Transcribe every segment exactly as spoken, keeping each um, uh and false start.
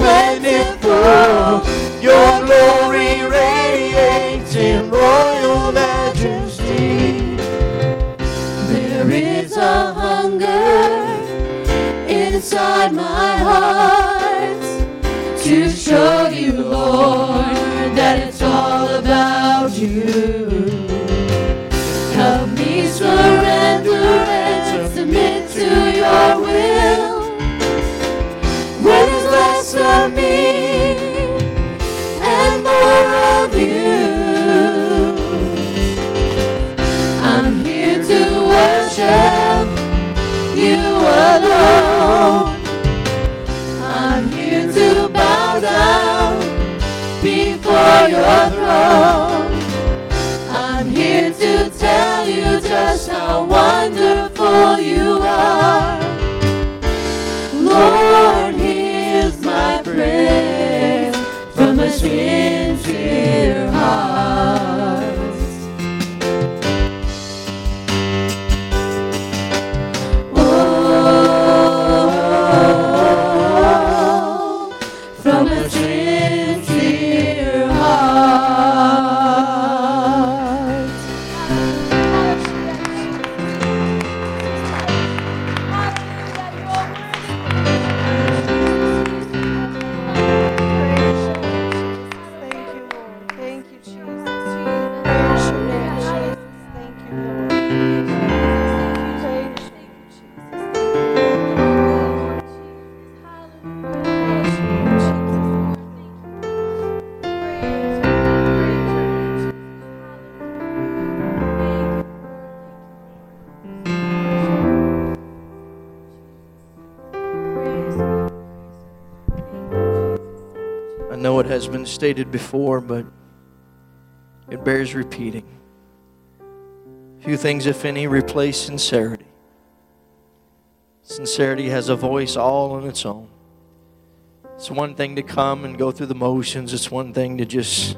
plentiful. Your glory radiates in royal majesty. There is a hunger inside my heart to show you, Lord, that it's all about you. Help me surrender and submit to your will. Where there's less of me and more of you. I'm here to worship you alone. I'm here to bow down before your throne. I'm here to tell you just how wonderful you are. Lord, here's my prayer from a sincere heart. Oh, from a sincere heart. Thank you, Lord. Thank you, Jesus. Praise your name, Jesus. Thank you, Lord. Praise you, I know it has been stated before, but it bears repeating. Few things, if any, replace sincerity. Sincerity has a voice all on its own. It's one thing to come and go through the motions. It's one thing to just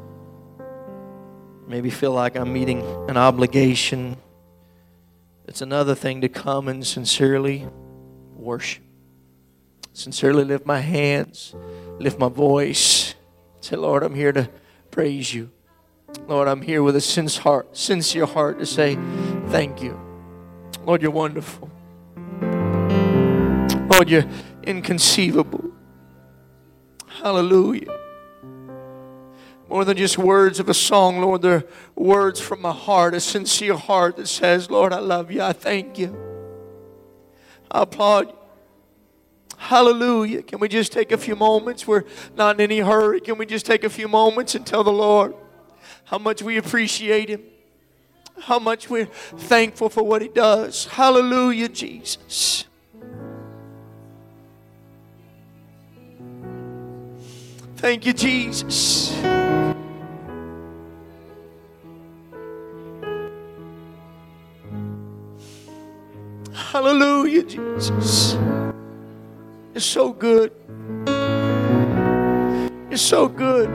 maybe feel like I'm meeting an obligation. It's another thing to come and sincerely worship. Sincerely lift my hands, lift my voice. Say, Lord, I'm here to praise you. Lord, I'm here with a sincere heart, sincere heart to say thank you. Lord, you're wonderful. Lord, you're inconceivable. Hallelujah. More than just words of a song, Lord, they're words from my heart, a sincere heart that says, Lord, I love you. I thank you. I applaud you. Hallelujah. Can we just take a few moments? We're not in any hurry. Can we just take a few moments and tell the Lord how much we appreciate Him? How much we're thankful for what He does. Hallelujah, Jesus. Thank you, Jesus. Hallelujah, Jesus. You're so good. You're so good.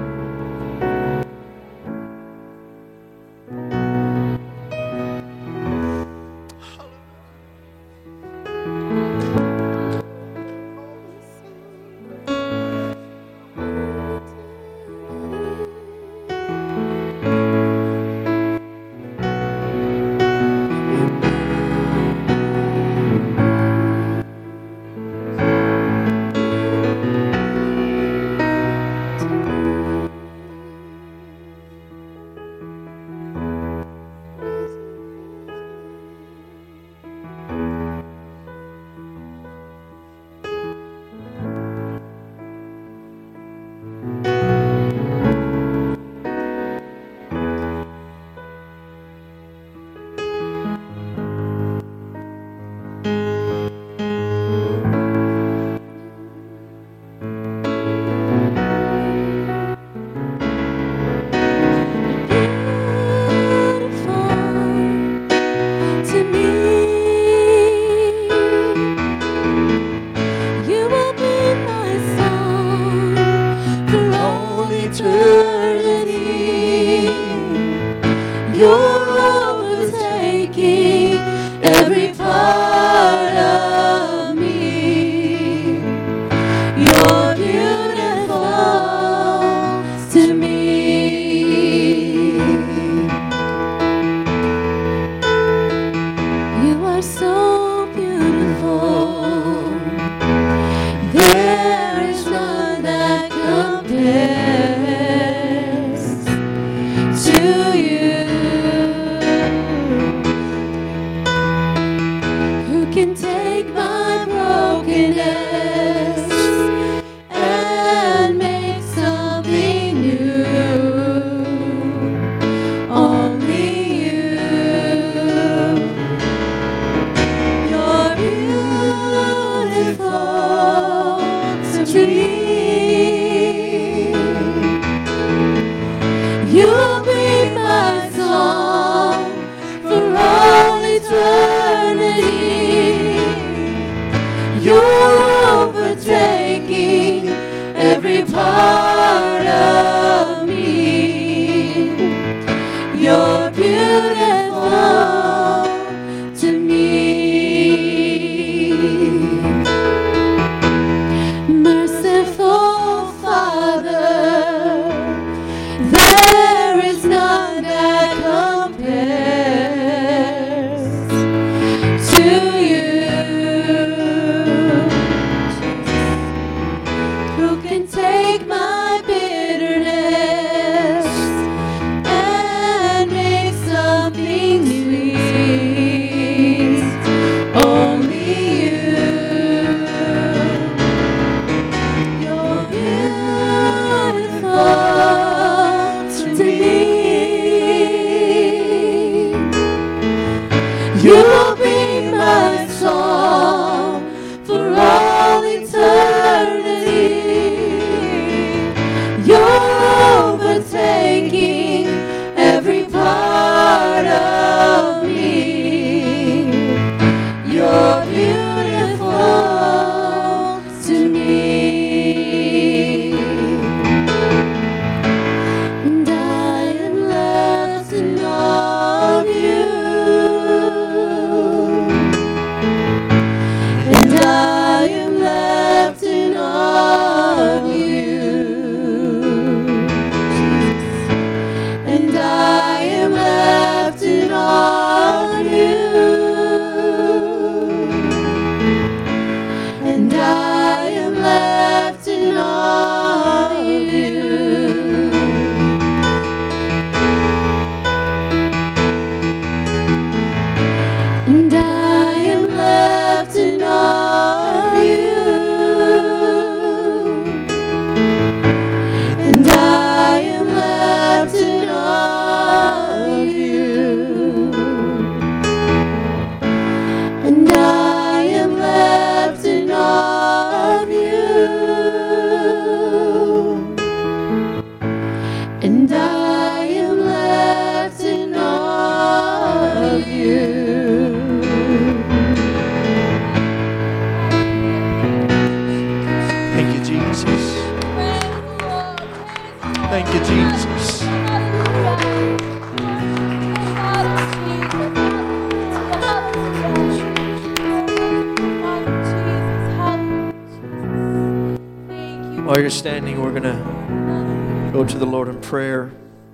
While you're standing, we're going to go to the Lord in prayer.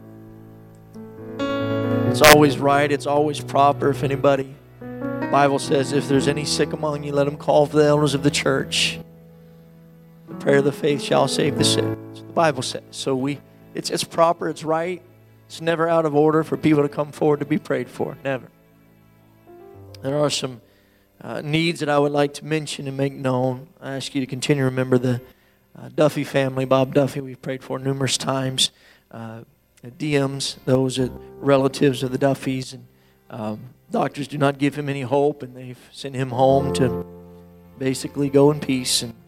It's always right. It's always proper. If anybody, the Bible says, if there's any sick among you, let them call for the elders of the church. The prayer of the faith shall save the sick. That's what the Bible says. So we, it's it's proper. It's right. It's never out of order for people to come forward to be prayed for. Never. There are some uh, needs that I would like to mention and make known. I ask you to continue to remember the uh, Duffy family, Bob Duffy. We've prayed for numerous times. Uh, D Ms, those are relatives of the Duffys, and um, doctors do not give him any hope, and they've sent him home to basically go in peace. And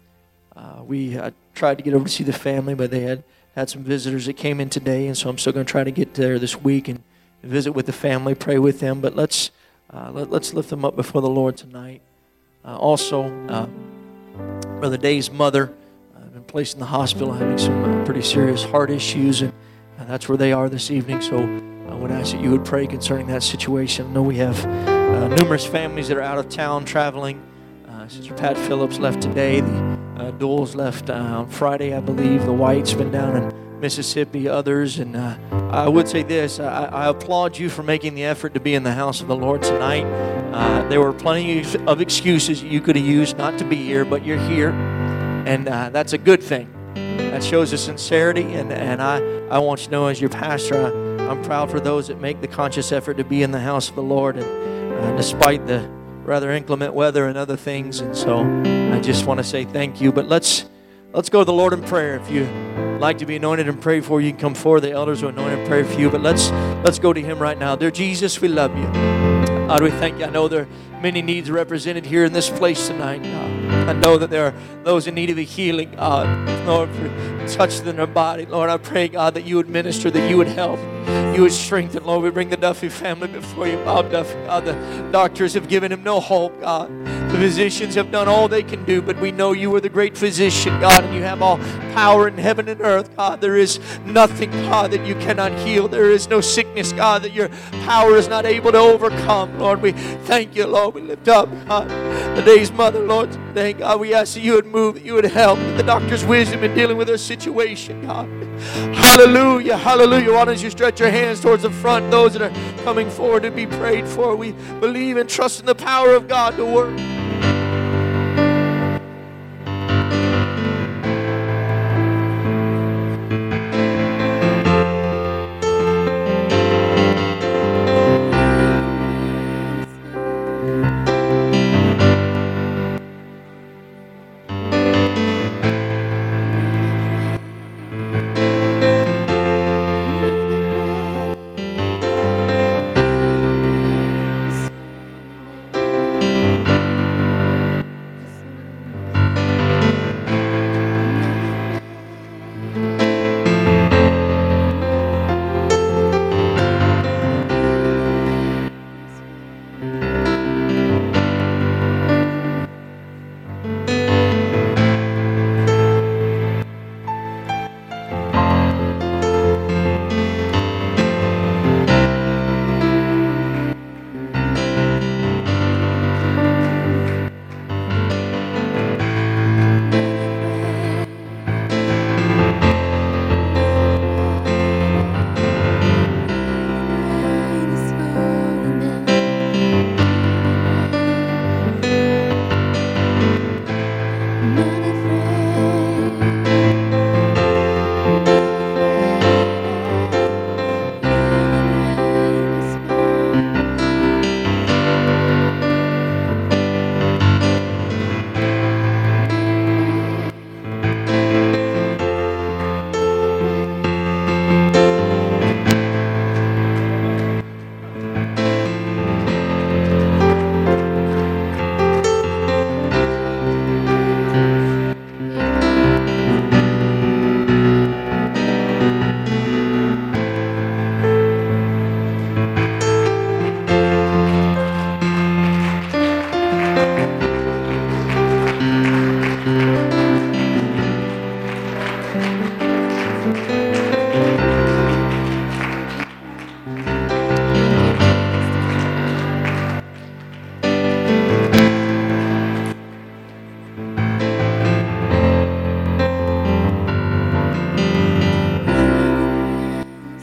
uh, we uh, tried to get over to see the family, but they had had some visitors that came in today, and so I'm still going to try to get there this week and visit with the family, pray with them. But let's uh, let, let's lift them up before the Lord tonight. Uh, also, uh, Brother Dave's mother uh, been placed in the hospital, having some uh, pretty serious heart issues, and And that's where they are this evening. So I would ask that you would pray concerning that situation. I know we have uh, numerous families that are out of town traveling. Uh, Sister Pat Phillips left today. The uh, Doles left uh, on Friday, I believe. The White's been down in Mississippi, others. And uh, I would say this. I, I applaud you for making the effort to be in the house of the Lord tonight. Uh, there were plenty of excuses you could have used not to be here, but you're here. And uh, that's a good thing. That shows a sincerity, and, and I, I want you to know as your pastor, I, I'm proud for those that make the conscious effort to be in the house of the Lord, and uh, despite the rather inclement weather and other things. And so I just want to say thank you. But let's let's go to the Lord in prayer. If you like to be anointed and prayed for, you can come forward. The elders will anoint and pray for you. But let's let's go to Him right now. Dear Jesus, we love you. God, we thank you. I know there are many needs represented here in this place tonight, God. I know that there are those in need of a healing, God. Lord, for touching in their body. Lord, I pray, God, that you would minister, that you would help, you would strengthen. Lord, we bring the Duffy family before you. Bob Duffy, God, the doctors have given him no hope, God. The physicians have done all they can do, but we know you are the great physician, God, and you have all power in heaven and earth, God. There is nothing, God, that you cannot heal. There is no sickness, God, that your power is not able to overcome. Lord, we thank you, Lord. We lift up, God, the Dave's mother, Lord, today, God. We ask that you would move, that you would help, that the doctor's wisdom in dealing with her situation, God. Hallelujah, hallelujah. Why don't you stretch your hands towards the front, those that are coming forward to be prayed for. We believe and trust in the power of God to work.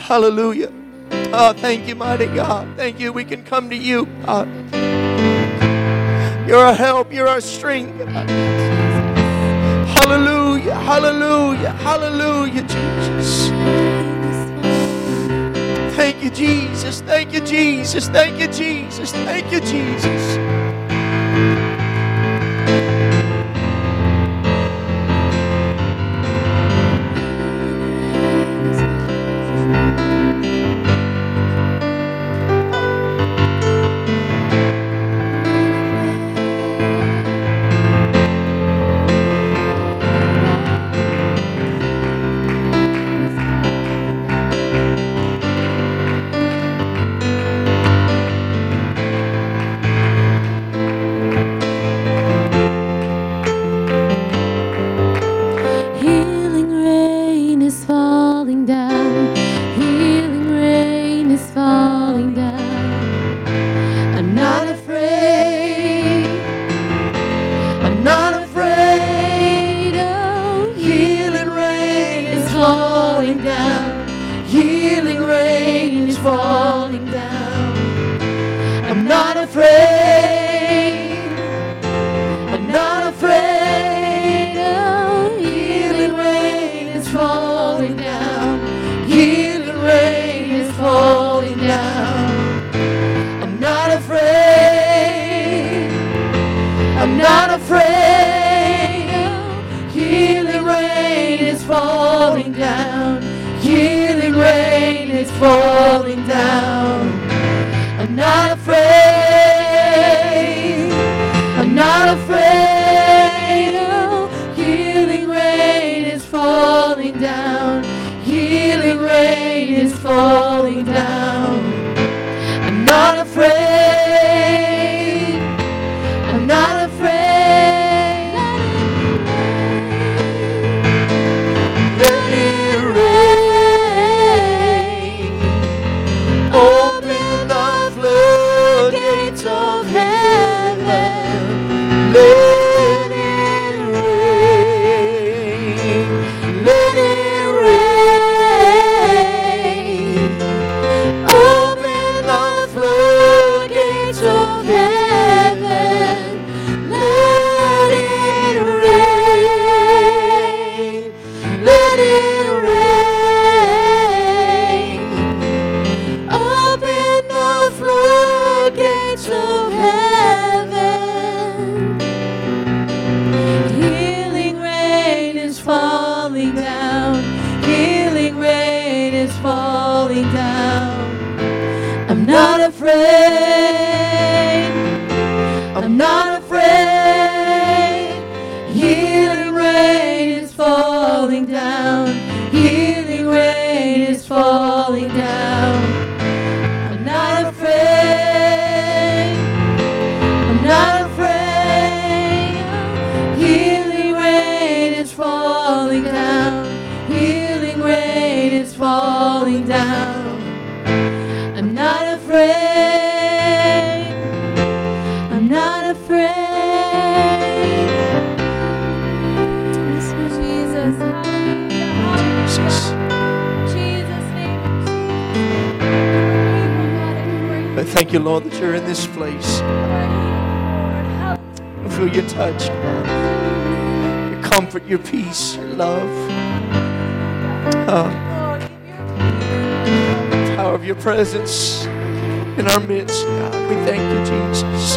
Hallelujah. Oh, thank you, mighty God. Thank you. We can come to you, God. You're our help. You're our strength, God. Hallelujah. Hallelujah. Hallelujah, Jesus. Thank you, Jesus. Thank you, Jesus. Thank you, Jesus. Thank you, Jesus. Healing rain is falling down. Healing rain is falling down. I'm not afraid. I'm not afraid. Oh, healing rain is falling down. Healing rain is falling down. I'm not afraid. I'm not afraid. Oh, healing rain is falling down. Healing rain is falling down. I'm not afraid. I'm not afraid. Oh, healing rain is falling down. Healing rain is falling down. I'm not afraid. I'm not afraid. Oh, healing rain is falling down. Healing rain is falling down. I'm not afraid. I'm not afraid. Let it rain. Open the floodgates of heaven. Let it rain. Let it rain. Open the floodgates of heaven. Let it rain. Let it rain. Open the floodgates of heaven. Healing rain is falling down. Healing rain is falling down. I'm not afraid. I'm not afraid. Healing rain is falling down. Healing rain is falling down. I'm not afraid. I'm not afraid. Healing rain is falling down. Healing rain is falling down. I'm not afraid. I'm not afraid. Jesus, hallelujah, Jesus. Jesus' name. I thank you, Lord, that you're in this place. I feel your touch, God. Your comfort, your peace, your love. Oh, the power of your presence in our midst, God. We thank you, Jesus.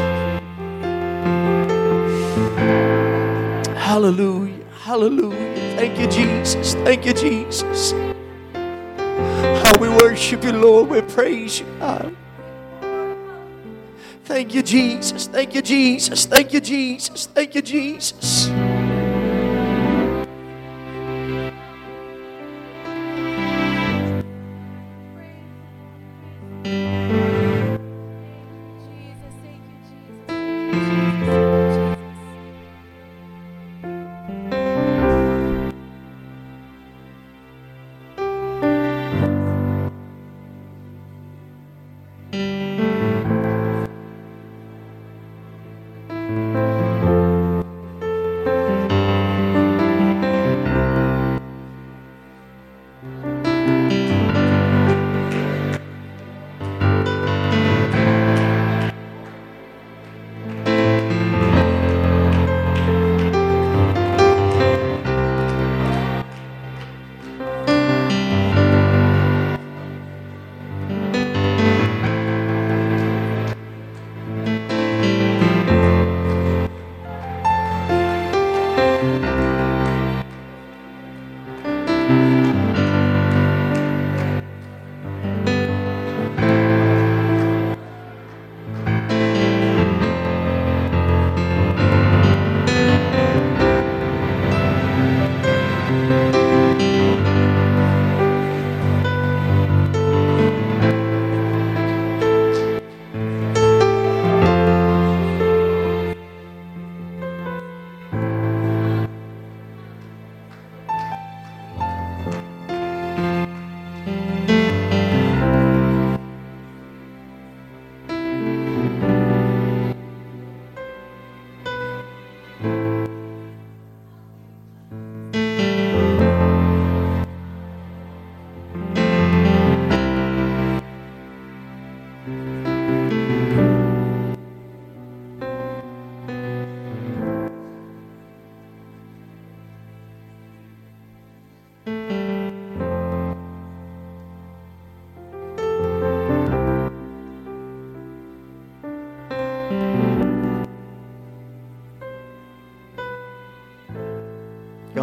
Hallelujah. Hallelujah. Thank you, Jesus. Thank you, Jesus. How we worship you, Lord. We praise you, God. Thank you, Jesus. Thank you, Jesus. Thank you, Jesus. Thank you, Jesus. Jesus, thank you, Jesus.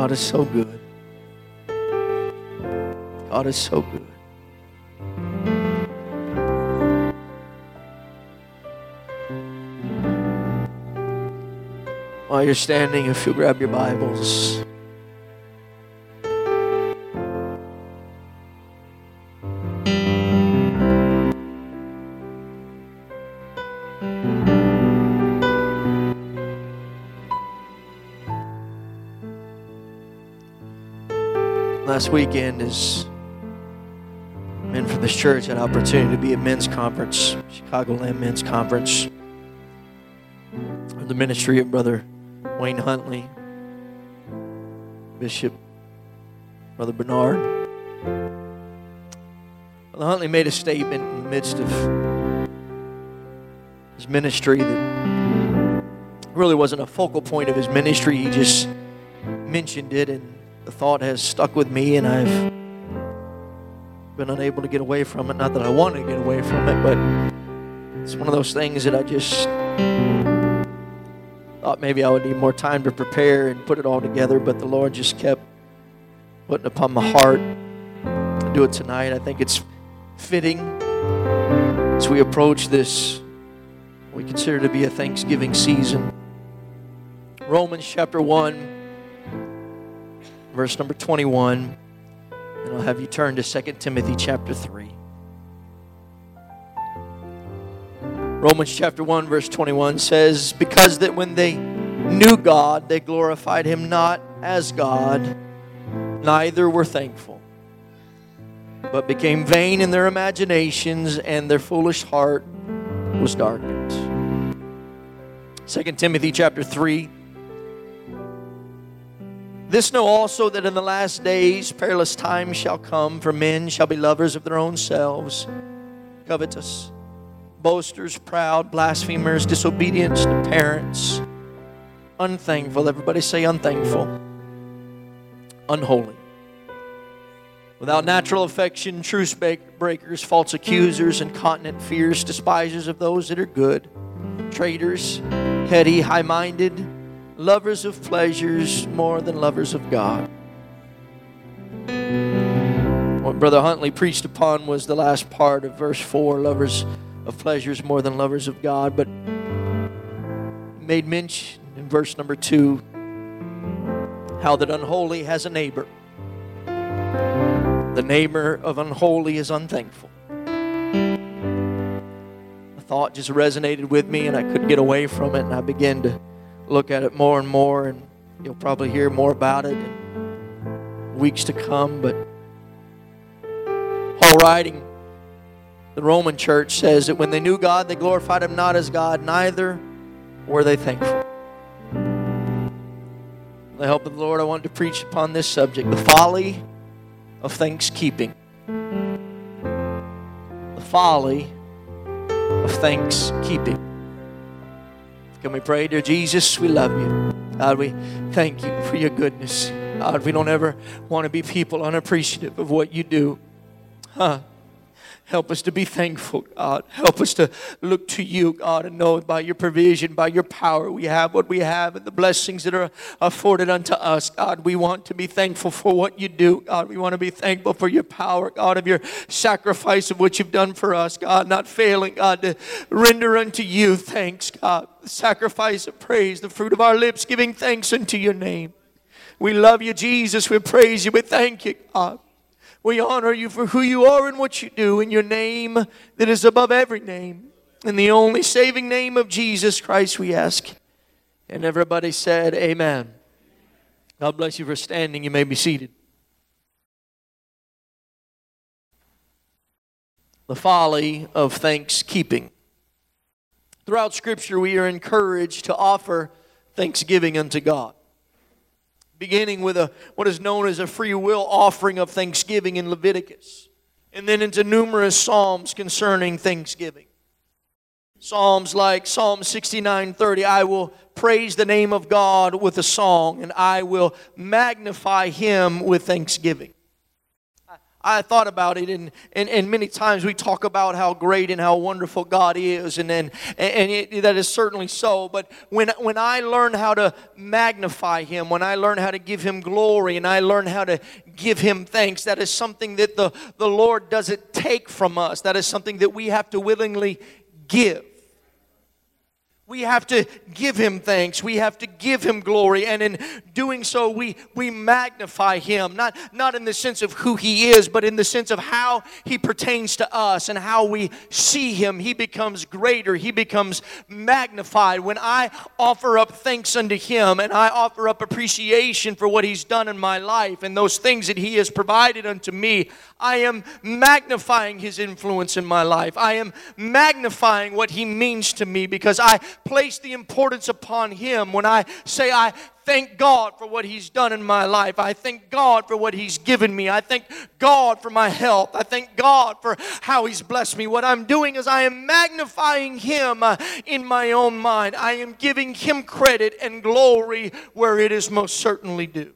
God is so good. God is so good. While you're standing, if you'll grab your Bibles. Last weekend, as men from this church had an opportunity to be at men's conference, Chicagoland Men's Conference, the ministry of Brother Wayne Huntley, Bishop Brother Bernard. Brother Huntley made a statement in the midst of his ministry that really wasn't a focal point of his ministry. He just mentioned it, and the thought has stuck with me, and I've been unable to get away from it. Not that I want to get away from it, but it's one of those things that I just thought maybe I would need more time to prepare and put it all together, but the Lord just kept putting upon my heart to do it tonight. I think it's fitting as we approach this, we consider to be a Thanksgiving season. Romans chapter one, verse number twenty-one, and I'll have you turn to Second Timothy chapter three. Romans chapter one, verse twenty-one says, because that when they knew God, they glorified Him not as God, neither were thankful, but became vain in their imaginations, and their foolish heart was darkened. Second Timothy chapter three. This know also that in the last days perilous times shall come, for men shall be lovers of their own selves, covetous, boasters, proud, blasphemers, disobedient to parents, unthankful. Everybody say unthankful. Unholy. Without natural affection, truce breakers, false accusers, incontinent, fierce, despisers of those that are good, traitors, heady, high-minded, lovers of pleasures more than lovers of God. What Brother Huntley preached upon was the last part of verse four, lovers of pleasures more than lovers of God, but made mention in verse number two how that unholy has a neighbor. The neighbor of unholy is unthankful. The thought just resonated with me, and I couldn't get away from it, and I began to look at it more and more, and you'll probably hear more about it in weeks to come. But Paul, writing the Roman church, says that when they knew God, they glorified Him not as God, neither were they thankful. With the help of the Lord, I wanted to preach upon this subject, the folly of thanksgiving. The folly of thanksgiving. Can we pray? Dear Jesus, we love you. God, we thank you for your goodness. God, we don't ever want to be people unappreciative of what you do. Huh? Help us to be thankful, God. Help us to look to you, God, and know by your provision, by your power, we have what we have and the blessings that are afforded unto us. God, we want to be thankful for what you do. God, we want to be thankful for your power, God, of your sacrifice of what you've done for us, God, not failing, God, to render unto you thanks, God, the sacrifice of praise, the fruit of our lips, giving thanks unto your name. We love you, Jesus. We praise you. We thank you, God. We honor you for who you are and what you do in your name that is above every name. In the only saving name of Jesus Christ we ask. And everybody said amen. God bless you for standing. You may be seated. The folly of thanksgiving. Throughout Scripture we are encouraged to offer thanksgiving unto God. Beginning with a what is known as a free will offering of thanksgiving in Leviticus. And then into numerous psalms concerning thanksgiving. Psalms like Psalm sixty-nine thirty, I will praise the name of God with a song, and I will magnify Him with thanksgiving. I thought about it, and, and, and many times we talk about how great and how wonderful God is, and and, and it, that is certainly so. But when, when I learn how to magnify Him, when I learn how to give Him glory, and I learn how to give Him thanks, that is something that the, the Lord doesn't take from us. That is something that we have to willingly give. We have to give Him thanks. We have to give Him glory. And in doing so, we, we magnify Him. Not, not in the sense of who He is, but in the sense of how He pertains to us and how we see Him. He becomes greater. He becomes magnified. When I offer up thanks unto Him and I offer up appreciation for what He's done in my life and those things that He has provided unto me, I am magnifying His influence in my life. I am magnifying what He means to me because I place the importance upon Him. When I say I thank God for what He's done in my life, I thank God for what He's given me, I thank God for my health, I thank God for how He's blessed me. What I'm doing is I am magnifying Him uh, in my own mind. I am giving Him credit and glory where it is most certainly due.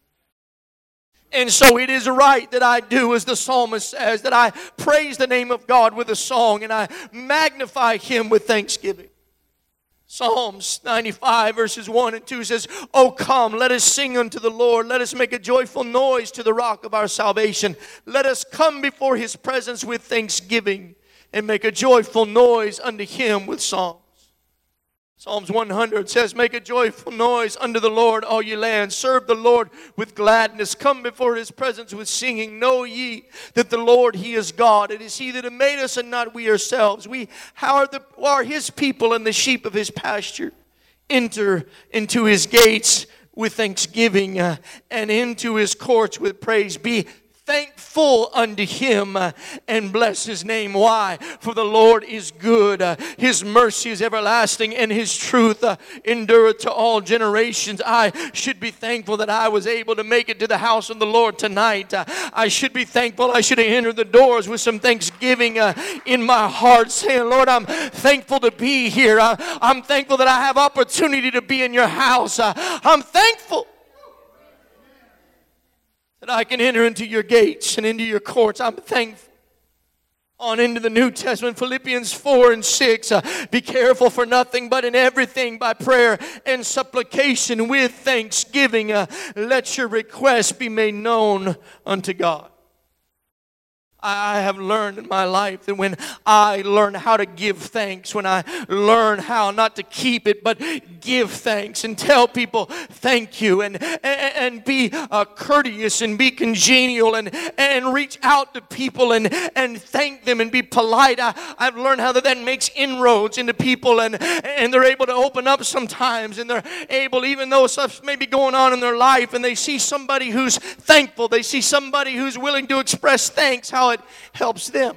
And so it is right that I do as the psalmist says, that I praise the name of God with a song and I magnify Him with thanksgiving. Psalms ninety-five verses one and two says, "O come, let us sing unto the Lord. Let us make a joyful noise to the rock of our salvation. Let us come before His presence with thanksgiving and make a joyful noise unto Him with songs." Psalms one hundred says, "Make a joyful noise unto the Lord, all ye lands. Serve the Lord with gladness. Come before His presence with singing. Know ye that the Lord, He is God. It is He that hath made us and not we ourselves. We are, the, are His people and the sheep of His pasture. Enter into His gates with thanksgiving uh, and into His courts with praise. Be thankful unto Him uh, and bless His name." Why? For the Lord is good. Uh, His mercy is everlasting and His truth uh, endureth to all generations. I should be thankful that I was able to make it to the house of the Lord tonight. Uh, I should be thankful I should have entered the doors with some thanksgiving uh, in my heart, saying, "Lord, I'm thankful to be here. Uh, I'm thankful that I have opportunity to be in your house. Uh, I'm thankful that I can enter into your gates and into your courts. I'm thankful." On into the New Testament, Philippians four and six. Uh, "Be careful for nothing, but in everything by prayer and supplication with thanksgiving. Uh, let your requests be made known unto God." I have learned in my life that when I learn how to give thanks, when I learn how not to keep it, but give thanks and tell people thank you, and and, and be uh, courteous and be congenial and, and reach out to people and, and thank them and be polite. I, I've learned how that, that makes inroads into people, and, and they're able to open up sometimes, and they're able, even though stuff may be going on in their life, and they see somebody who's thankful, they see somebody who's willing to express thanks, how it helps them.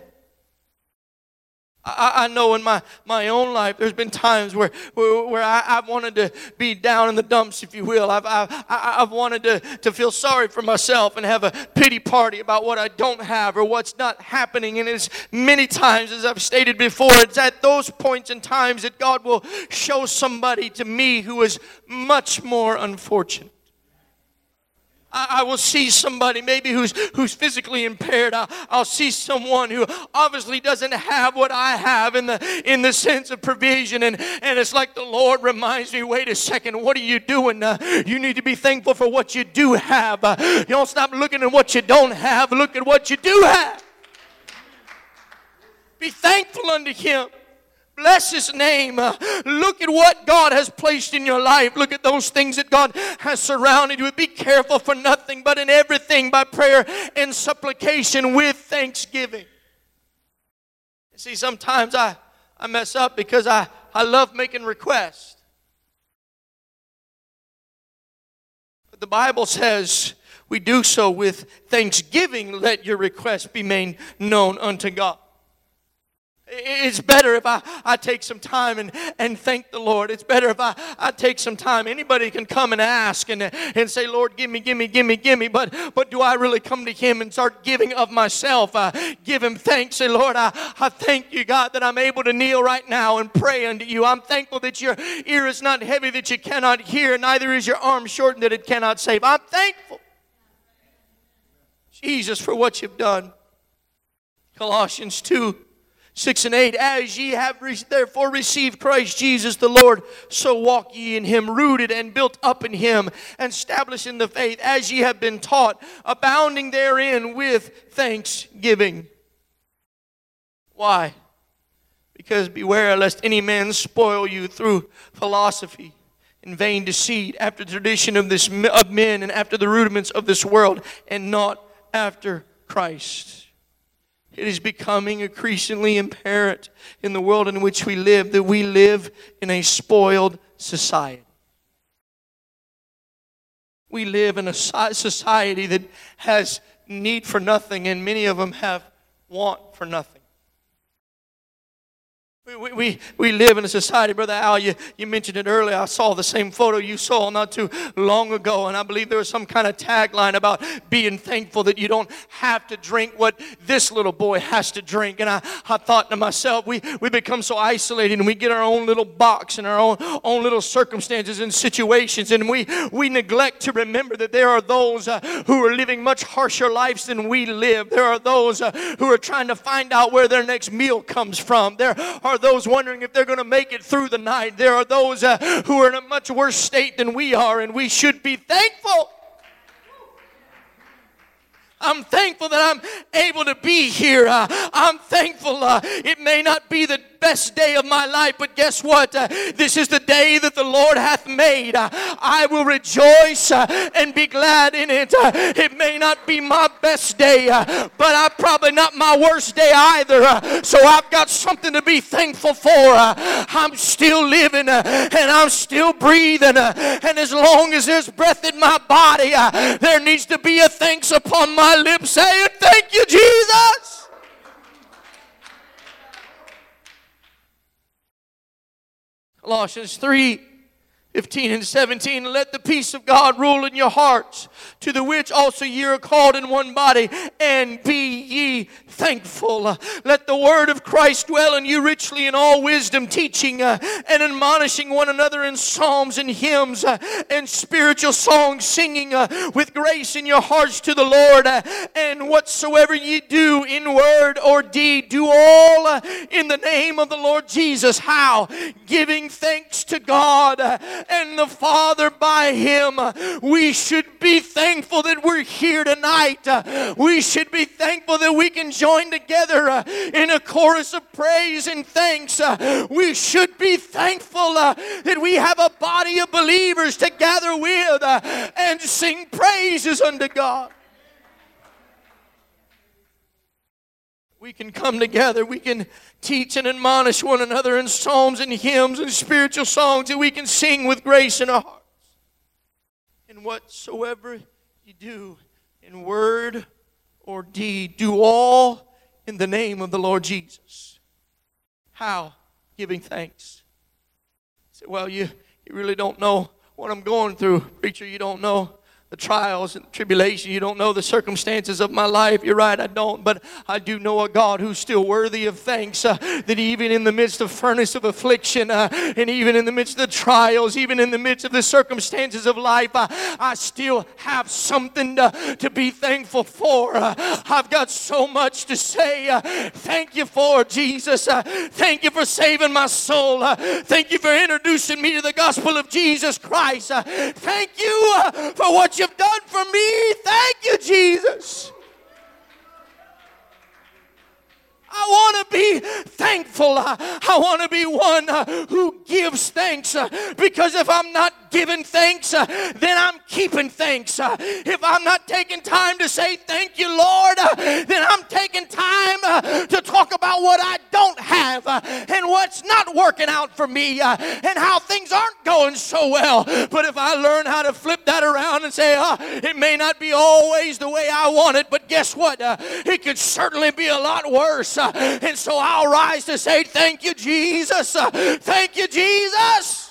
I, I know in my, my own life, there's been times where where, where I, I've wanted to be down in the dumps, if you will. I've I've, I've wanted to, to feel sorry for myself and have a pity party about what I don't have or what's not happening. And it's many times, as I've stated before, it's at those points in times that God will show somebody to me who is much more unfortunate. I will see somebody maybe who's who's physically impaired. I'll, I'll see someone who obviously doesn't have what I have in the in the sense of provision. And, and it's like the Lord reminds me, wait a second, what are you doing? Uh, you need to be thankful for what you do have. Uh, you don't stop looking at what you don't have. Look at what you do have. Be thankful unto Him. Bless His name. Uh, look at what God has placed in your life. Look at those things that God has surrounded you with. Be careful for nothing, but in everything by prayer and supplication with thanksgiving. See, sometimes I, I mess up because I, I love making requests. But the Bible says we do so with thanksgiving. Let your requests be made known unto God. It's better if I, I take some time and, and thank the Lord. It's better if I, I take some time. Anybody can come and ask and, and say, "Lord, give me, give me, give me, give me." But, but do I really come to Him and start giving of myself? Uh, give Him thanks. Say, "Lord, I, I thank you, God, that I'm able to kneel right now and pray unto you. I'm thankful that your ear is not heavy that you cannot hear, neither is your arm shortened that it cannot save. I'm thankful." Jesus, for what you've done. Colossians two, six and eight. As ye have re- therefore received Christ Jesus the Lord, so walk ye in him, rooted and built up in him, and established in the faith, as ye have been taught, abounding therein with thanksgiving. Why? Because beware lest any man spoil you through philosophy and vain deceit, after the tradition of this of men, and after the rudiments of this world, and not after Christ. It is becoming increasingly apparent in the world in which we live that we live in a spoiled society. We live in a society that has need for nothing, and many of them have want for nothing. We, we, we, we live in a society, Brother Al, you, you mentioned it earlier. I saw the same photo you saw not too long ago, and I believe there was some kind of tagline about being thankful that you don't have to drink what this little boy has to drink. And I, I thought to myself, we, we become so isolated, and we get our own little box and our own, own little circumstances and situations, and we, we neglect to remember that there are those uh, who are living much harsher lives than we live. There are those uh, who are trying to find out where their next meal comes from. There are those wondering if they're going to make it through the night. There are those uh, who are in a much worse state than we are, and we should be thankful. I'm thankful that I'm able to be here. Uh, I'm thankful. Uh, it may not be the best day of my life, but guess what? Uh, this is the day that the Lord hath made. Uh, I will rejoice uh, and be glad in it. Uh, it may not be my best day, uh, but I probably not my worst day either. Uh, so I've got something to be thankful for. Uh, I'm still living uh, and I'm still breathing. Uh, and as long as there's breath in my body, uh, there needs to be a thanks upon my lips saying, "Thank you, Jesus." Colossians three, fifteen and seventeen. Let the peace of God rule in your hearts, to the which also ye are called in one body, and be ye thankful. Let the word of Christ dwell in you richly in all wisdom, teaching uh, and admonishing one another in psalms and hymns uh, and spiritual songs, singing uh, with grace in your hearts to the Lord. Uh, and whatsoever ye do in word or deed, do all uh, in the name of the Lord Jesus. How? Giving thanks to God uh, and the Father by him. Uh, we should be thankful that we're here tonight. Uh, we should be thankful that we can join together uh, in a chorus of praise and thanks. Uh, we should be thankful uh, that we have a body of believers to gather with uh, and sing praises unto God. We can come together. We can teach and admonish one another in psalms and hymns and spiritual songs that we can sing with grace in our hearts. And whatsoever you do in word or deed, do all in the name of the Lord Jesus. How? Giving thanks. You say, well, you, you really don't know what I'm going through. Preacher, you don't know the trials and tribulation. You don't know the circumstances of my life. You're right, I don't. But I do know a God who's still worthy of thanks. Uh, that even in the midst of furnace of affliction, uh, and even in the midst of the trials, even in the midst of the circumstances of life, uh, I still have something to, to be thankful for. Uh, I've got so much to say. Uh, thank you for Jesus. Uh, thank you for saving my soul. Uh, thank you for introducing me to the gospel of Jesus Christ. Uh, thank you uh, for what you've done for me. Thank you, Jesus. I want to be thankful. I want to be one who gives thanks, because if I'm not giving thanks, then I'm keeping thanks. If I'm not taking time to say thank you, Lord, then I'm taking time to talk about what I don't have and what's not working out for me and how things aren't going so well. But if I learn how to flip that around and say, oh, it may not be always the way I want it, but guess what? It could certainly be a lot worse. And so I'll rise to say, thank you, Jesus. Thank you, Jesus.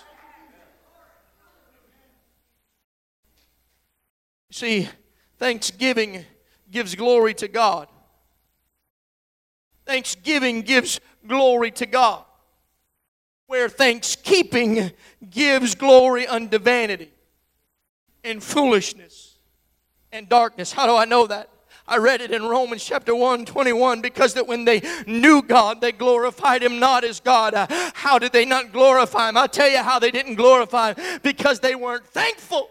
See, thanksgiving gives glory to God. Thanksgiving gives glory to God. Where thankskeeping gives glory unto vanity and foolishness and darkness. How do I know that? I read it in Romans chapter one, twenty-one, because that when they knew God, they glorified Him not as God. Uh, how did they not glorify Him? I'll tell you how they didn't glorify Him. Because they weren't thankful,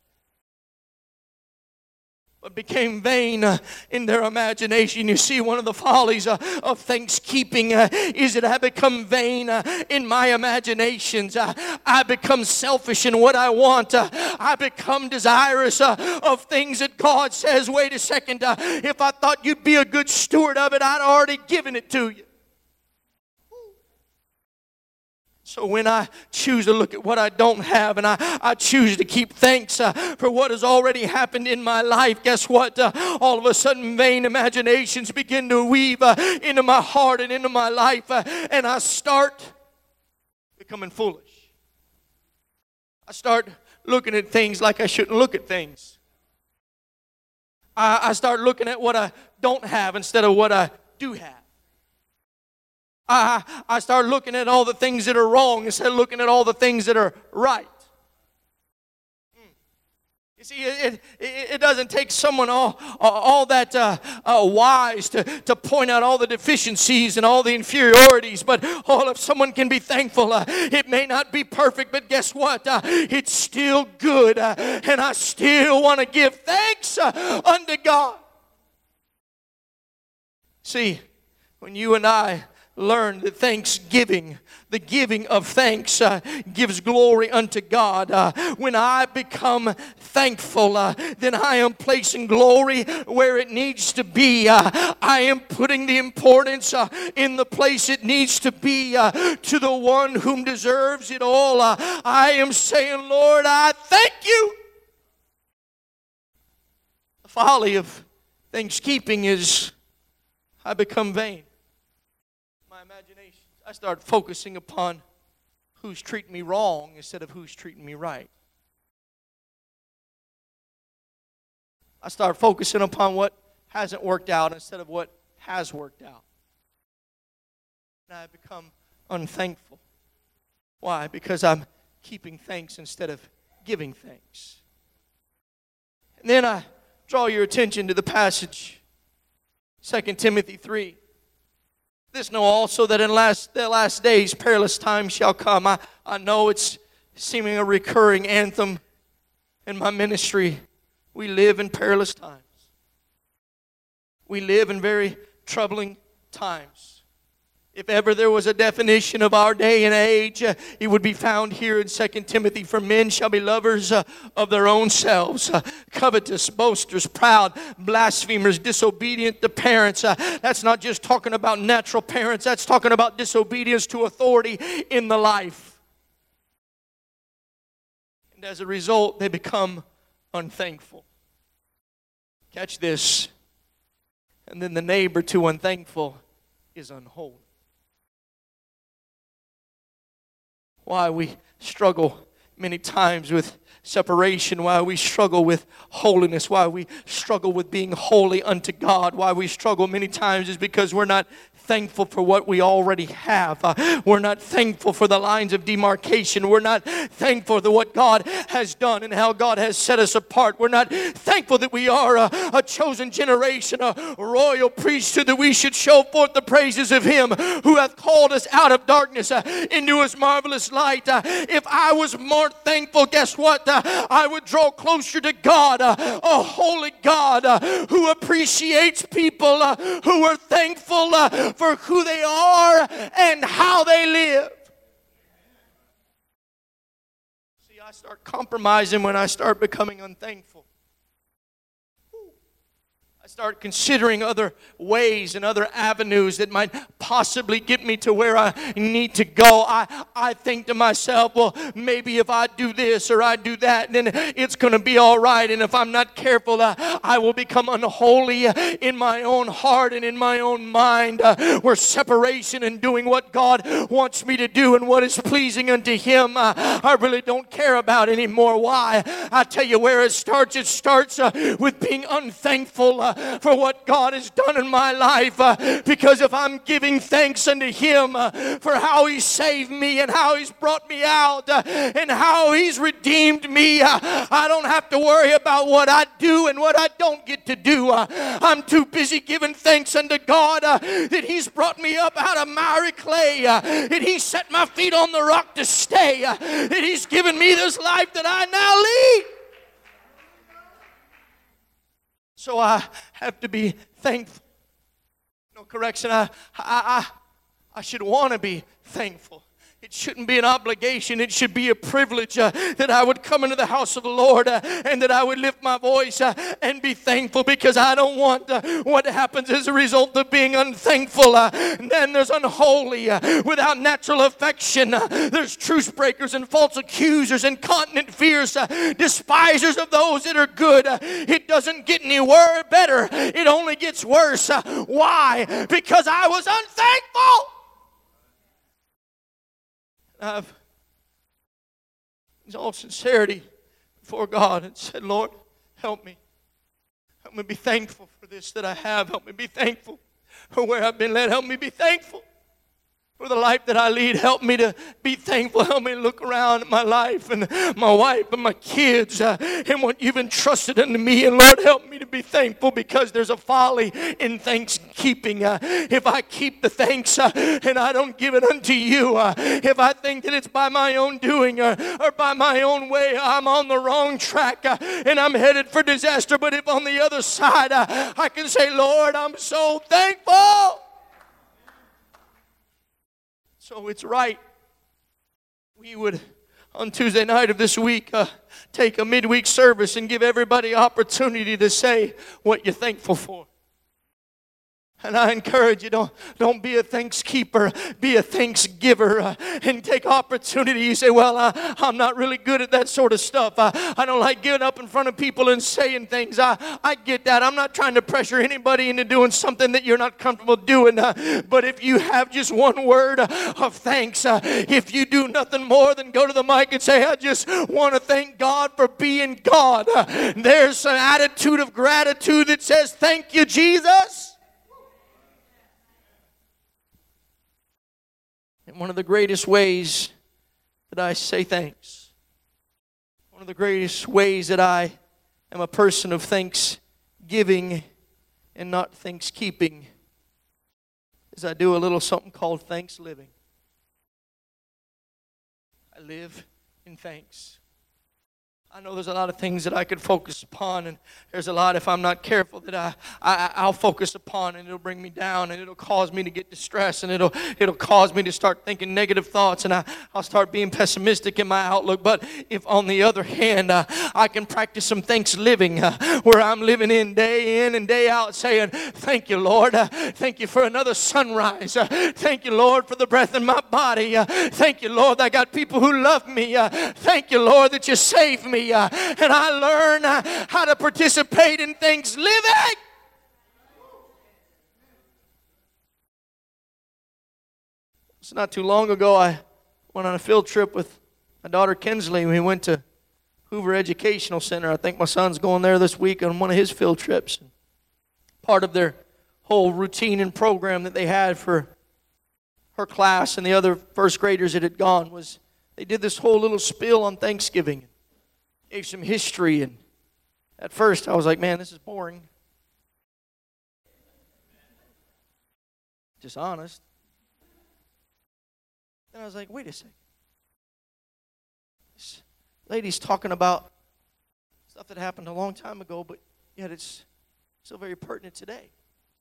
but became vain uh, in their imagination. You see, one of the follies uh, of thanksgiving uh, is that I become vain uh, in my imaginations. Uh, I become selfish in what I want. Uh, I become desirous uh, of things that God says, wait a second, uh, if I thought you'd be a good steward of it, I'd already given it to you. So when I choose to look at what I don't have and I, I choose to keep thanks uh, for what has already happened in my life, guess what? Uh, all of a sudden vain imaginations begin to weave uh, into my heart and into my life, uh, and I start becoming foolish. I start looking at things like I shouldn't look at things. I, I start looking at what I don't have instead of what I do have. I, I start looking at all the things that are wrong instead of looking at all the things that are right. You see, it, it, it doesn't take someone all, all that uh, uh, wise to, to point out all the deficiencies and all the inferiorities, but all if someone can be thankful, uh, it may not be perfect, but guess what? Uh, it's still good, uh, and I still want to give thanks uh, unto God. See, when you and I learn that thanksgiving, the giving of thanks, uh, gives glory unto God. Uh, when I become thankful, uh, then I am placing glory where it needs to be. Uh, I am putting the importance uh, in the place it needs to be uh, to the one whom deserves it all. Uh, I am saying, Lord, I thank you. The folly of thanksgiving is I become vain. Imagination. I start focusing upon who's treating me wrong instead of who's treating me right. I start focusing upon what hasn't worked out instead of what has worked out. And I become unthankful. Why? Because I'm keeping thanks instead of giving thanks. And then I draw your attention to the passage, Second Timothy three. This know also that in last, the last days perilous times shall come. I, I know it's seeming a recurring anthem in my ministry. We live in perilous times. We live in very troubling times. If ever there was a definition of our day and age, uh, it would be found here in Second Timothy. For men shall be lovers uh, of their own selves, uh, covetous, boasters, proud, blasphemers, disobedient to parents. Uh, that's not just talking about natural parents. That's talking about disobedience to authority in the life. And as a result, they become unthankful. Catch this. And then the neighbor to unthankful is unholy. Why we struggle many times with separation, why we struggle with holiness, why we struggle with being holy unto God, why we struggle many times is because we're not thankful for what we already have. Uh, we're not thankful for the lines of demarcation. We're not thankful for what God has done and how God has set us apart. We're not thankful that we are a, a chosen generation, a royal priesthood, that we should show forth the praises of Him who hath called us out of darkness uh, into His marvelous light. Uh, if I was more thankful, guess what? Uh, I would draw closer to God, uh, a holy God uh, who appreciates people uh, who are thankful uh, for who they are and how they live. See, I start compromising when I start becoming unthankful. I start considering other ways and other avenues that might possibly get me to where I need to go. I, I think to myself, well, maybe if I do this or I do that, then it's going to be all right. And if I'm not careful, uh, I will become unholy in my own heart and in my own mind, uh, where separation and doing what God wants me to do and what is pleasing unto Him, uh, I really don't care about anymore. Why? I tell you where it starts. It starts uh, with being unthankful. Uh, uh, for what God has done in my life. Uh, because if I'm giving thanks unto Him uh, for how He saved me and how He's brought me out uh, and how He's redeemed me, uh, I don't have to worry about what I do and what I don't get to do. Uh, I'm too busy giving thanks unto God uh, that He's brought me up out of miry clay, uh, that He set my feet on the rock to stay, uh, that He's given me this life that I now lead. So I have to be thankful. No correction. I, I, I, I should want to be thankful. It shouldn't be an obligation. It should be a privilege uh, that I would come into the house of the Lord uh, and that I would lift my voice uh, and be thankful, because I don't want uh, what happens as a result of being unthankful. Uh, and then there's unholy, uh, without natural affection. Uh, there's truce breakers and false accusers, incontinent fears, uh, despisers of those that are good. Uh, it doesn't get any wor- better. It only gets worse. Uh, why? Because I was unthankful. I've, in all sincerity, before God, and said, Lord, help me. Help me be thankful for this that I have. Help me be thankful for where I've been led. Help me be thankful for the life that I lead. Help me to be thankful. Help me to look around at my life and my wife and my kids uh, and what you've entrusted unto me. And Lord, help me to be thankful, because there's a folly in thanksgiving. Uh, if I keep the thanks uh, and I don't give it unto you, uh, if I think that it's by my own doing uh, or by my own way, I'm on the wrong track uh, and I'm headed for disaster. But if on the other side uh, I can say, Lord, I'm so thankful. So it's right we would, on Tuesday night of this week, uh, take a midweek service and give everybody opportunity to say what you're thankful for. And I encourage you, don't, don't be a thankskeeper, be a thanksgiver, uh, and take opportunity. You say, well, uh, I'm not really good at that sort of stuff. Uh, I don't like getting up in front of people and saying things. I, I get that. I'm not trying to pressure anybody into doing something that you're not comfortable doing. Uh, but if you have just one word of thanks, uh, if you do nothing more than go to the mic and say, I just want to thank God for being God. Uh, there's an attitude of gratitude that says, thank you, Jesus. And one of the greatest ways that I say thanks, one of the greatest ways that I am a person of thanksgiving and not thankskeeping, is I do a little something called thanks living. I live in thanks. I know there's a lot of things that I could focus upon, and there's a lot, if I'm not careful, that I, I, I'll focus upon, and it'll bring me down, and it'll cause me to get distressed, and it'll it'll cause me to start thinking negative thoughts, and I, I'll start being pessimistic in my outlook. But if, on the other hand, uh, I can practice some thanks living, uh, where I'm living in day in and day out saying, thank you, Lord. Uh, thank you for another sunrise. Uh, thank you, Lord, for the breath in my body. Uh, thank you, Lord, that I got people who love me. Uh, thank you, Lord, that you saved me. Uh, and I learn uh, how to participate in things living. It's not too long ago I went on a field trip with my daughter Kinsley. We went to Hoover Educational Center. I think my son's going there this week on one of his field trips. Part of their whole routine and program that they had for her class and the other first graders that had gone was they did this whole little spiel on Thanksgiving. Gave some history, and at first I was like, man, this is boring. Just honest. Then I was like, wait a second. This lady's talking about stuff that happened a long time ago, but yet it's still very pertinent today.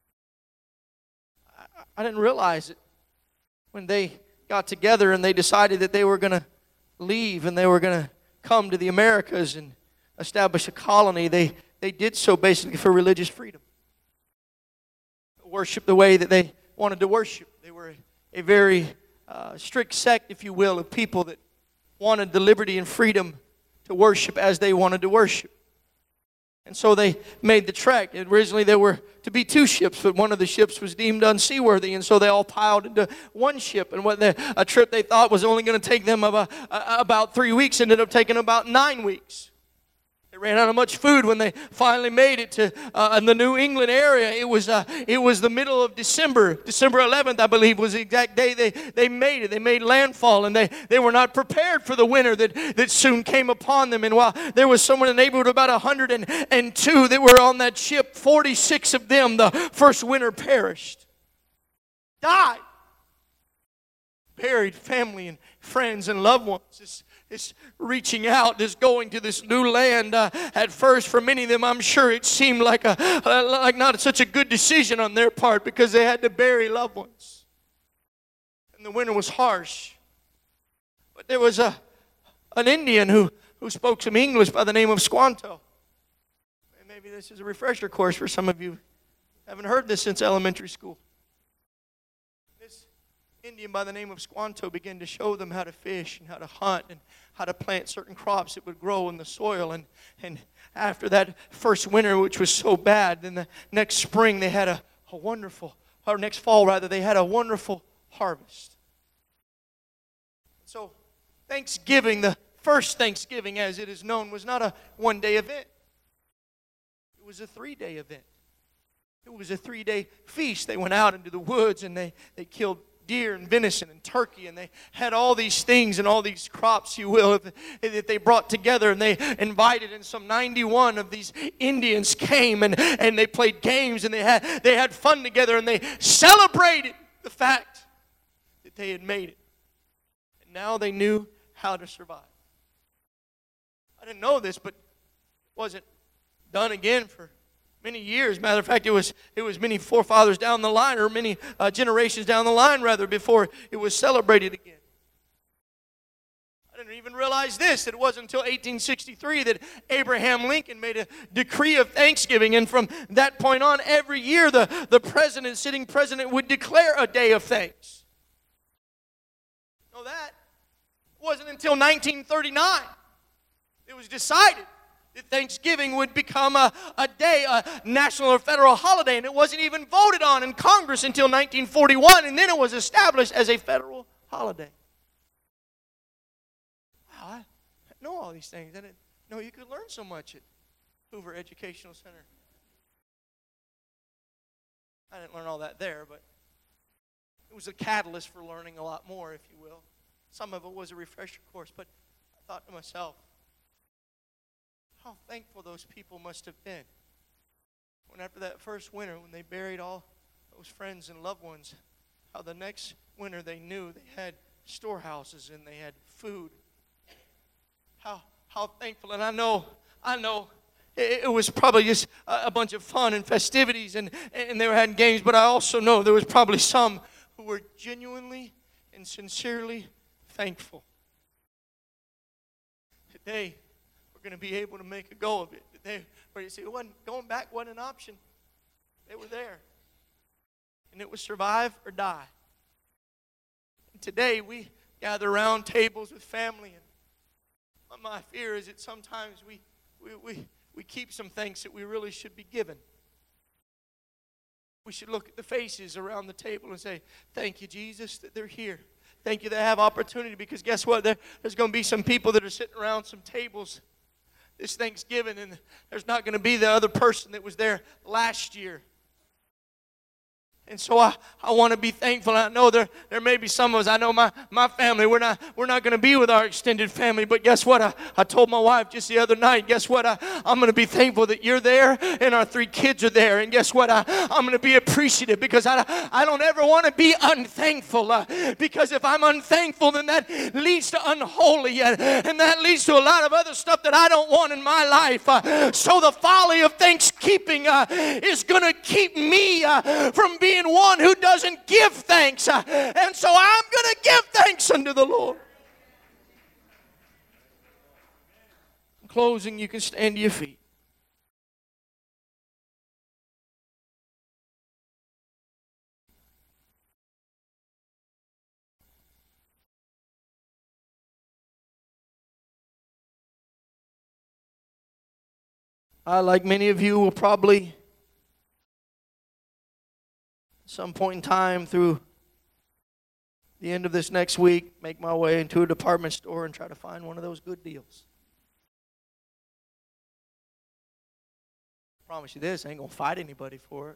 I, I didn't realize it when they got together and they decided that they were going to leave and they were going to come to the Americas and establish a colony. They, they did so basically for religious freedom. Worship the way that they wanted to worship. They were a, a very uh, strict sect, if you will, of people that wanted the liberty and freedom to worship as they wanted to worship. And so they made the trek. Originally there were to be two ships, but one of the ships was deemed unseaworthy, and so they all piled into one ship. And what the, a trip they thought was only going to take them about, uh, about three weeks ended up taking about nine weeks. They ran out of much food when they finally made it to uh, in the New England area. It was uh, it was the middle of December. December eleventh, I believe, was the exact day they, they made it. They made landfall, and they, they were not prepared for the winter that, that soon came upon them. And while there was someone in the neighborhood, about one hundred two that were on that ship, forty-six of them, the first winter perished. Died. Buried family and friends and loved ones. This, this reaching out, this going to this new land. Uh, at first, for many of them, I'm sure it seemed like a like not such a good decision on their part because they had to bury loved ones. And the winter was harsh. But there was a an Indian who, who spoke some English by the name of Squanto. And maybe this is a refresher course for some of you. Haven't heard this since elementary school. Indian by the name of Squanto began to show them how to fish and how to hunt and how to plant certain crops that would grow in the soil. And, and after that first winter, which was so bad, then the next spring they had a, a wonderful, or next fall rather, they had a wonderful harvest. So Thanksgiving, the first Thanksgiving as it is known, was not a one-day event. It was a three-day event. It was a three-day feast. They went out into the woods and they, they killed deer and venison and turkey, and they had all these things and all these crops, you will, that they brought together, and they invited, and some ninety-one of these Indians came, and, and they played games, and they had, they had fun together, and they celebrated the fact that they had made it. And now they knew how to survive. I didn't know this, but it wasn't done again for many years. Matter of fact, it was it was many forefathers down the line, or many uh, generations down the line, rather, before it was celebrated again. I didn't even realize this, that it wasn't until eighteen sixty-three that Abraham Lincoln made a decree of Thanksgiving, and from that point on, every year the, the president, sitting president, would declare a day of thanks. You know that? It wasn't until nineteen thirty-nine it was decided that Thanksgiving would become a, a day, a national or federal holiday, and it wasn't even voted on in Congress until nineteen forty-one, and then it was established as a federal holiday. Wow, I know all these things. I didn't know you could learn so much at Hoover Educational Center. I didn't learn all that there, but it was a catalyst for learning a lot more, if you will. Some of it was a refresher course, but I thought to myself, how thankful those people must have been when after that first winter, when they buried all those friends and loved ones, how the next winter they knew they had storehouses and they had food. How how thankful. And I know, I know it, it was probably just a, a bunch of fun and festivities, and, and they were having games, but I also know there was probably some who were genuinely and sincerely thankful. Today, we're going to be able to make a go of it. They, where you see, it wasn't, going back wasn't an option. They were there. And it was survive or die. And today we gather around tables with family. And my fear is that sometimes we, we, we, we keep some things that we really should be given. We should look at the faces around the table and say, thank you, Jesus, that they're here. Thank you they have opportunity, because guess what? There, there's going to be some people that are sitting around some tables this Thanksgiving, and there's not going to be the other person that was there last year. And so I, I want to be thankful. I know there, there may be some of us. I know my, my family, we're not we're not going to be with our extended family. But guess what? I, I told my wife just the other night, guess what? I, I'm going to be thankful that you're there and our three kids are there. And guess what? I, I'm going to be appreciative, because I, I don't ever want to be unthankful. Uh, because if I'm unthankful, then that leads to unholy. Uh, and that leads to a lot of other stuff that I don't want in my life. Uh, so the folly of thanksgiving uh, is going to keep me uh, from being one who doesn't give thanks. And so I'm going to give thanks unto the Lord. In closing, you can stand to your feet. I, like many of you, will probably some point in time through the end of this next week, make my way into a department store and try to find one of those good deals. promise you this, I ain't going to fight anybody for it.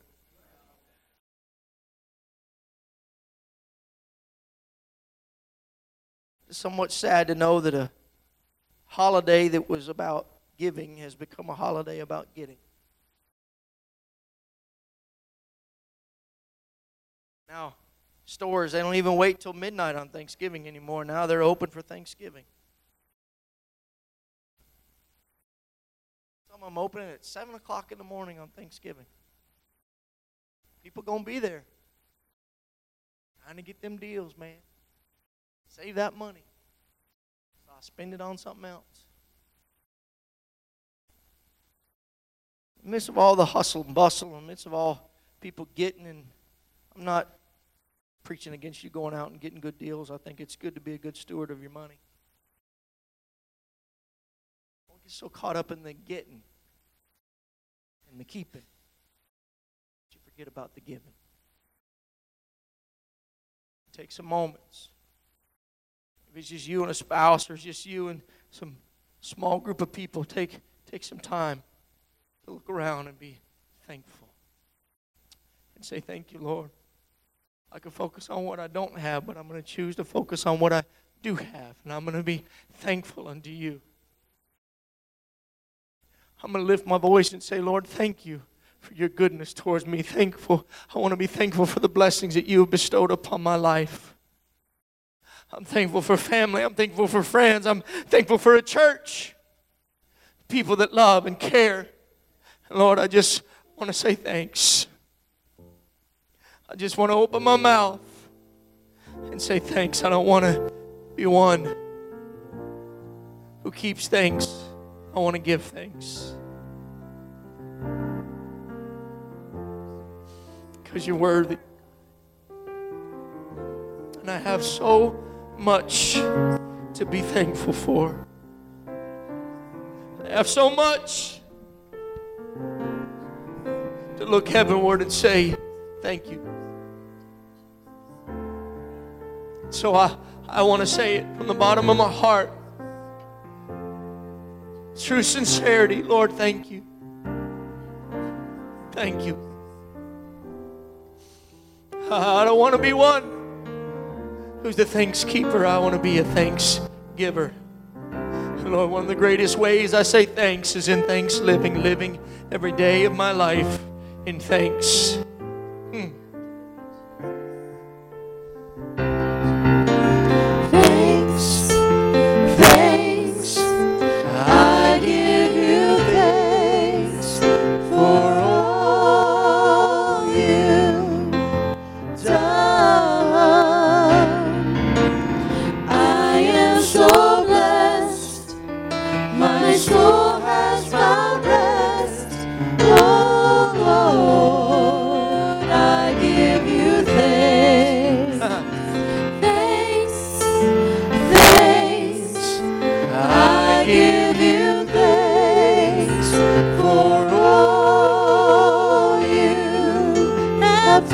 It's somewhat sad to know that a holiday that was about giving has become a holiday about getting. Now, stores, they don't even wait till midnight on Thanksgiving anymore. Now they're open for Thanksgiving. Some of them opening at seven o'clock in the morning on Thanksgiving. People going to be there. Trying to get them deals, man. Save that money. So I'll spend it on something else. In the midst of all the hustle and bustle, in the midst of all people getting, and I'm not preaching against you going out and getting good deals. I think it's good to be a good steward of your money. Don't get so caught up in the getting and the keeping that you forget about the giving. Take some moments. If it's just you and a spouse, or it's just you and some small group of people, take, take some time to look around and be thankful. And say, thank you, Lord. I can focus on what I don't have, but I'm going to choose to focus on what I do have. And I'm going to be thankful unto you. I'm going to lift my voice and say, Lord, thank you for your goodness towards me. Thankful. I want to be thankful for the blessings that you have bestowed upon my life. I'm thankful for family. I'm thankful for friends. I'm thankful for a church. People that love and care. And Lord, I just want to say thanks. I just want to open my mouth and say thanks. I don't want to be one who keeps thanks. I want to give thanks. Because you're worthy. And I have so much to be thankful for. I have so much to look heavenward and say, thank you. So I, I want to say it from the bottom of my heart. True sincerity. Lord, thank you. Thank you. I don't want to be one who's the thanks keeper. I want to be a thanks giver. Lord, one of the greatest ways I say thanks is in thanks living, living every day of my life in thanks. Hmm. Thanks, thanks, I give you thanks for all you've done. I am so blessed, my soul has found rest. Oh Lord, I give you thanks. Thanks, thanks, I give you thanks for all you have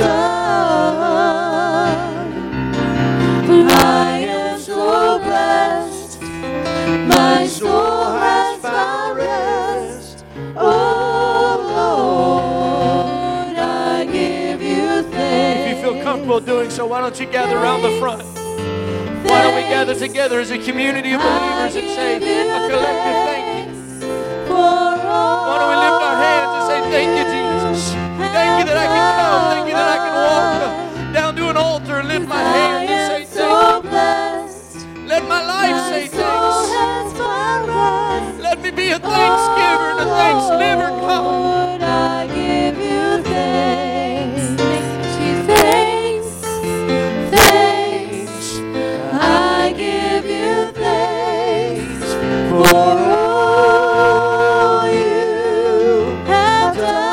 done. I am so blessed, my soul has found rest. Oh Lord, I give you thanks. If you feel comfortable doing so, why don't you gather around the front? Why don't we gather together as a community of believers and say a collective thank you? Why don't we lift our hands and say thank you, Jesus. Thank you that I can come. Thank you that I can walk down to an altar and lift my hands and say thank you. Let my life say thanks. Let me be a thanksgiver and a thanksliver. Come. Lord, I give you thanks. Thanks, thanks, I give you thanks for all you have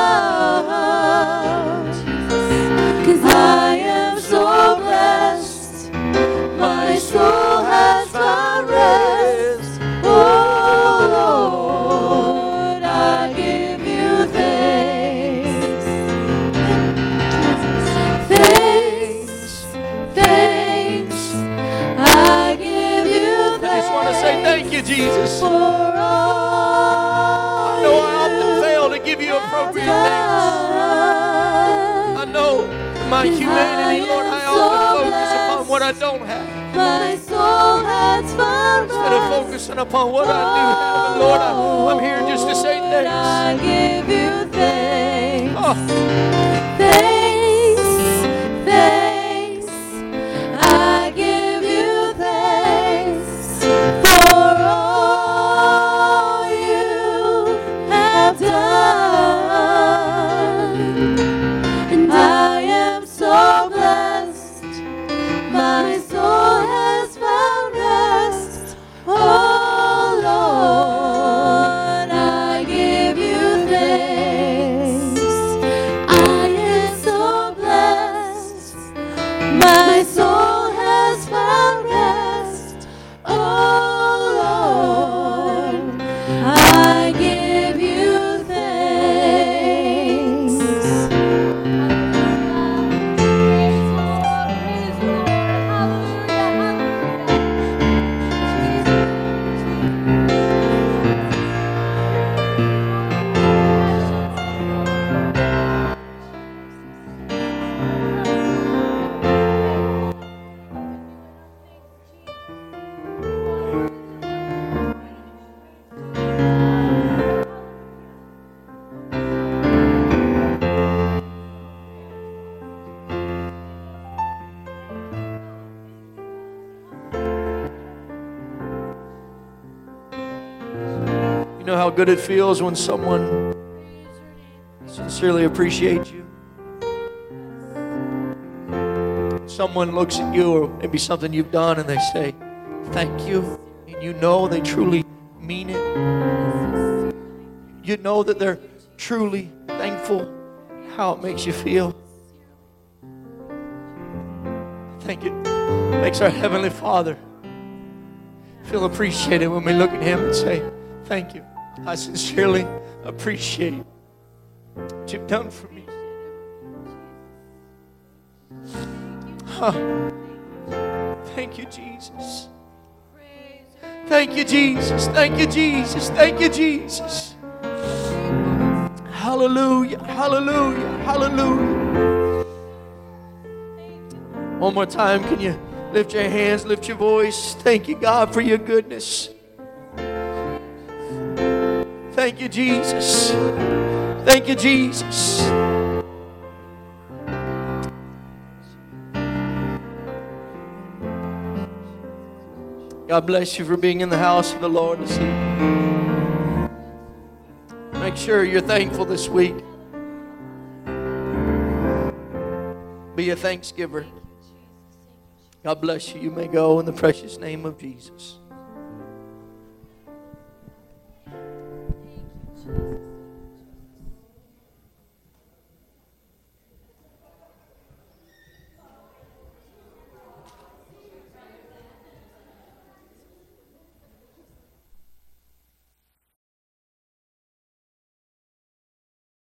done. 'Cause I am so blessed, my soul has found rest. Oh Lord, I give you thanks. Thanks, thanks, I give you thanks. I just want to say thank you, Jesus. For all I know I often fail to give give you appropriate thanks. I know my humanity, Lord, I often focus upon what I don't have. My soul has found Instead of rest. focusing upon what I do have, and Lord, I, I'm here just to say I thanks. give you thanks. Oh, Thanks, thanks. I give you thanks for all you have done. And I am so blessed. My soul has found rest. Oh Lord, I give you thanks. I am so blessed. My soul has found rest. Oh Lord, I give you thanks. you know how good it feels when someone sincerely appreciates you? Someone looks at you, or maybe something you've done, and they say, thank you. And you know they truly mean it. You know that they're truly thankful. How it makes you feel. I think it makes our Heavenly Father feel appreciated when we look at Him and say, thank you. I sincerely appreciate what you've done for me. Huh. Thank you, Jesus. Thank you, Jesus. Thank you, Jesus. Thank you, Jesus. Hallelujah. Hallelujah. Hallelujah. One more time, can you lift your hands, lift your voice? Thank you, God, for your goodness. Thank you, Jesus. Thank you, Jesus. God bless you for being in the house of the Lord this evening. Make sure you're thankful this week. Be a thanksgiver. God bless you. You may go in the precious name of Jesus.